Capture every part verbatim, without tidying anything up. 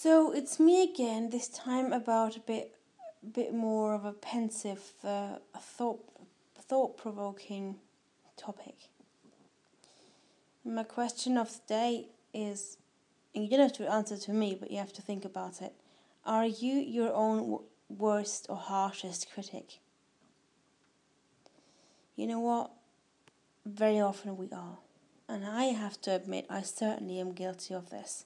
So it's me again. This time about a bit, bit more of a pensive, uh, thought, thought-provoking topic. And my question of the day is, and you don't have to answer to me, but you have to think about it. Are you your own w- worst or harshest critic? You know what? Very often we are. And I have to admit, I certainly am guilty of this.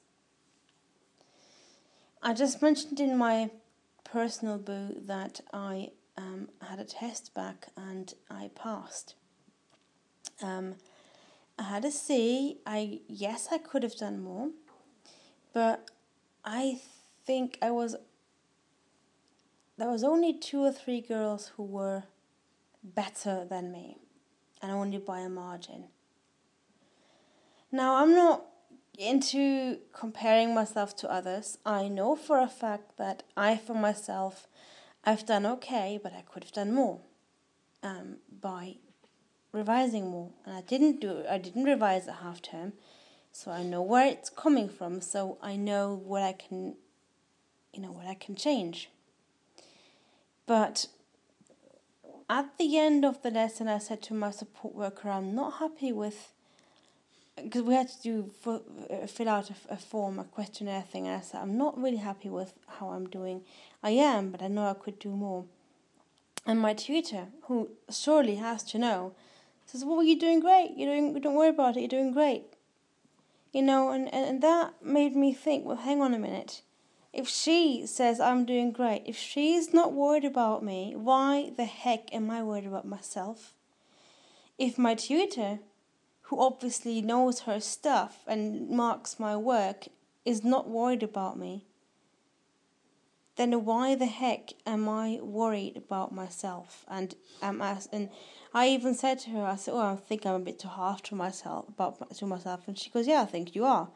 I just mentioned in my personal boo that I um, had a test back and I passed. Um, I had a C. I yes, I could have done more, but I think I was. There was only two or three girls who were better than me, and only by a margin. Now, I'm not into comparing myself to others. I know for a fact that I, for myself, I've done okay, but I could have done more um, by revising more. And I didn't do. I didn't revise at half term, so I know where it's coming from. So I know what I can, you know, what I can change. But at the end of the lesson, I said to my support worker, I'm not happy with, because we had to do fill out a, a form, a questionnaire thing, and I said, I'm not really happy with how I'm doing. I am, but I know I could do more. And my tutor, who surely has to know, says, well, you're doing great. You're doing, don't worry about it. You're doing great. You know, and, and, and that made me think, well, hang on a minute. If she says I'm doing great, if she's not worried about me, why the heck am I worried about myself? If my tutor, who obviously knows her stuff and marks my work, is not worried about me, then why the heck am I worried about myself? And um, as, and I even said to her, I said, oh, I think I'm a bit too harsh to myself about to myself, and she goes, yeah, I think you are.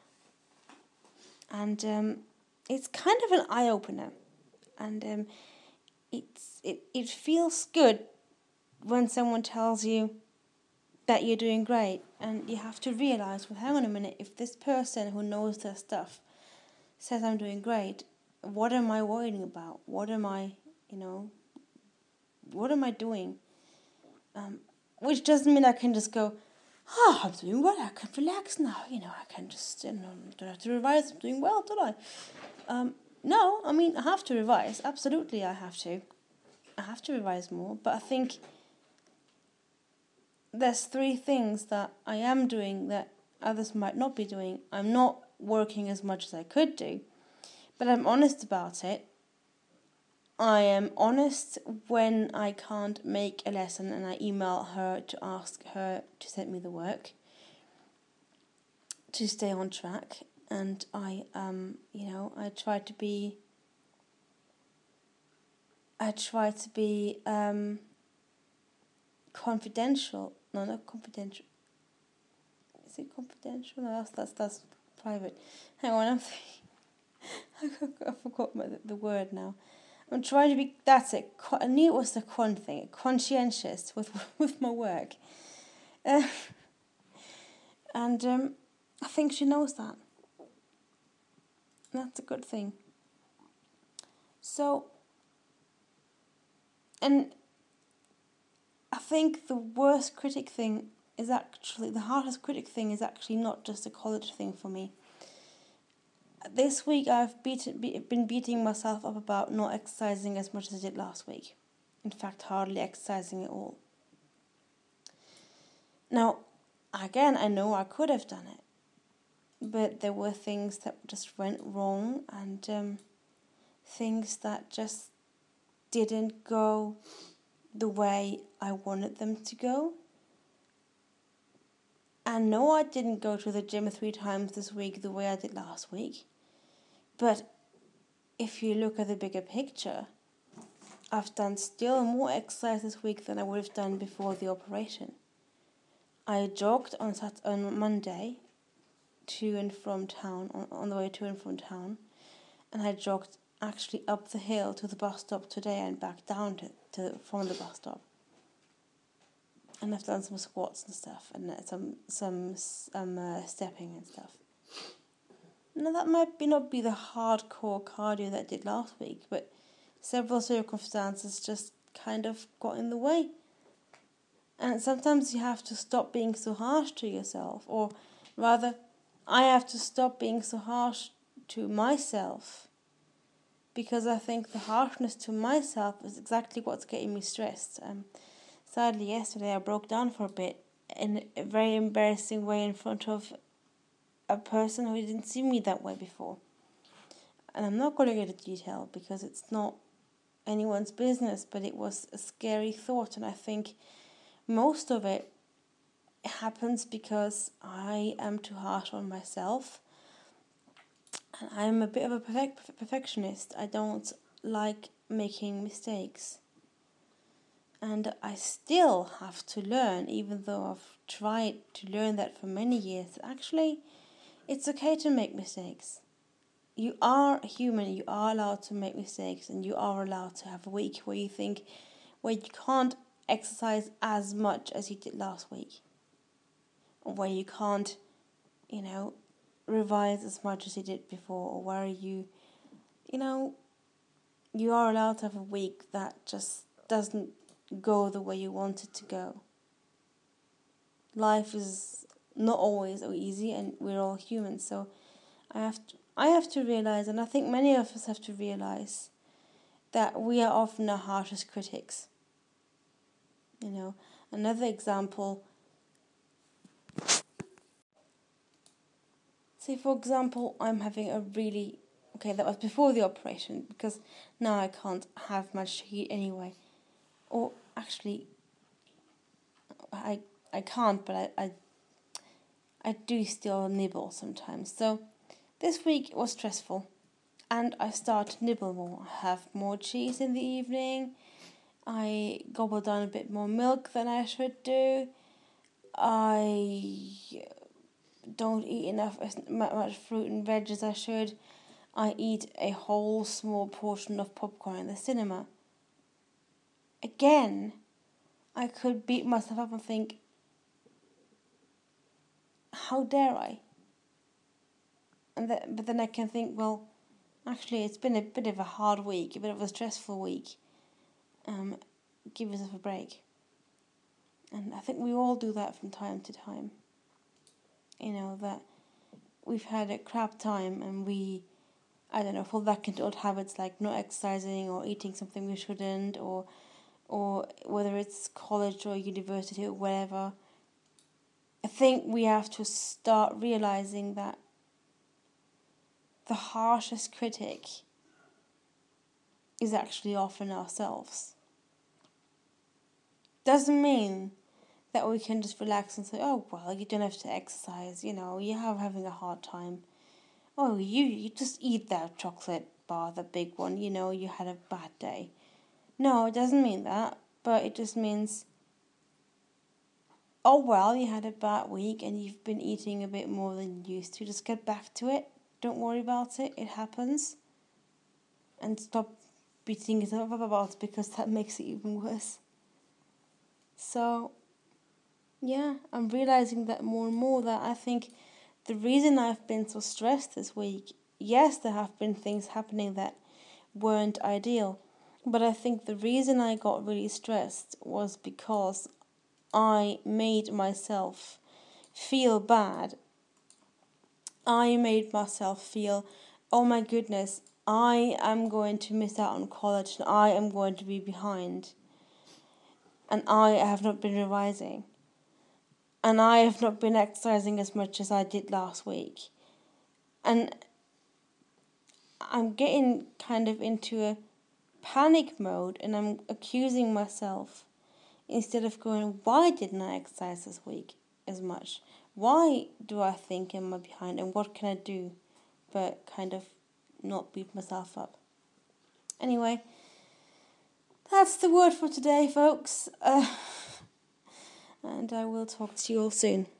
And um, it's kind of an eye opener, and um, it's it it feels good when someone tells you that you're doing great, and you have to realize, well, hang on a minute, if this person who knows their stuff says I'm doing great, what am I worrying about? What am I, you know, what am I doing? Um, which doesn't mean I can just go, oh, I'm doing well, I can relax now, you know, I can just, you know, don't have to revise, I'm doing well, don't I? Um, no, I mean, I have to revise, absolutely I have to. I have to revise more, but I think there's three things that I am doing that others might not be doing. I'm not working as much as I could do, but I'm honest about it. I am honest when I can't make a lesson and I email her to ask her to send me the work to stay on track. And I, um, you know, I try to be, I try to be um, confidential. No, not confidential. Is it confidential? No, that's that's, that's private. Hang on, I'm thinking, I forgot my, the word now. I'm trying to be, that's it, I knew it was the con thing, conscientious with with my work. Uh, and um, I think she knows that. That's a good thing. So, and I think the worst critic thing is actually, the hardest critic thing is actually not just a college thing for me. This week I've beaten, be, been beating myself up about not exercising as much as I did last week. In fact, hardly exercising at all. Now, again, I know I could have done it, but there were things that just went wrong, and um, things that just didn't go the way I wanted them to go. And no, I didn't go to the gym three times this week the way I did last week. But if you look at the bigger picture, I've done still more exercise this week than I would have done before the operation. I jogged on Sat- on Monday to and from town, on, on the way to and from town, and I jogged actually up the hill to the bus stop today and back down to, to from the bus stop. And I've done some squats and stuff, and some some um uh, stepping and stuff. now that might be not be the hardcore cardio that I did last week, but several circumstances just kind of got in the way. And sometimes you have to stop being so harsh to yourself, or rather, I have to stop being so harsh to myself, because I think the harshness to myself is exactly what's getting me stressed. Um, sadly, yesterday I broke down for a bit in a very embarrassing way in front of a person who didn't see me that way before. And I'm not going to get into detail because it's not anyone's business, but it was a scary thought, and I think most of it happens because I am too harsh on myself, and I'm a bit of a perfect, perfectionist. I don't like making mistakes, and I still have to learn, even though I've tried to learn that for many years, that actually it's okay to make mistakes. You are human, you are allowed to make mistakes, and you are allowed to have a week where you think, where you can't exercise as much as you did last week, or where you can't, you know, revise as much as you did before, or where you, you know, you are allowed to have a week that just doesn't go the way you want it to go. Life is not always easy, and we're all humans, so I have to, I have to realize, and I think many of us have to realize, that we are often our harshest critics. You know, another example, say for example, I'm having a really, okay, that was before the operation, because now I can't have much to eat anyway. Or actually, I I can't, but I, I, I do still nibble sometimes. So this week was stressful, and I start to nibble more. I have more cheese in the evening. I gobble down a bit more milk than I should do. I don't eat enough much fruit and veg as I should. I eat a whole small portion of popcorn in the cinema. Again, I could beat myself up and think, how dare I? And that, but then I can think, well, actually, it's been a bit of a hard week, a bit of a stressful week. Um, give yourself a break. And I think we all do that from time to time. You know, that we've had a crap time and we, I don't know, fall back into old habits like not exercising or eating something we shouldn't, or or whether it's college or university or whatever. I think we have to start realizing that the harshest critic is actually often ourselves. Doesn't mean that we can just relax and say, oh, well, you don't have to exercise, you know, you are having a hard time. Oh, you, you just eat that chocolate bar, the big one, you know, you had a bad day. No, it doesn't mean that, but it just means, oh, well, you had a bad week and you've been eating a bit more than you used to. Just get back to it. Don't worry about it. It happens. And stop beating yourself up about it, because that makes it even worse. So, yeah, I'm realizing that more and more, that I think the reason I've been so stressed this week, yes, there have been things happening that weren't ideal, but I think the reason I got really stressed was because I made myself feel bad. I made myself feel, oh my goodness, I am going to miss out on college and I am going to be behind. And I have not been revising. And I have not been exercising as much as I did last week. And I'm getting kind of into a panic mode, and I'm accusing myself instead of going, why didn't I exercise this week as much? Why do I think am I behind, and what can I do but kind of not beat myself up? Anyway, that's the word for today, folks. Uh, and I will talk to you all soon.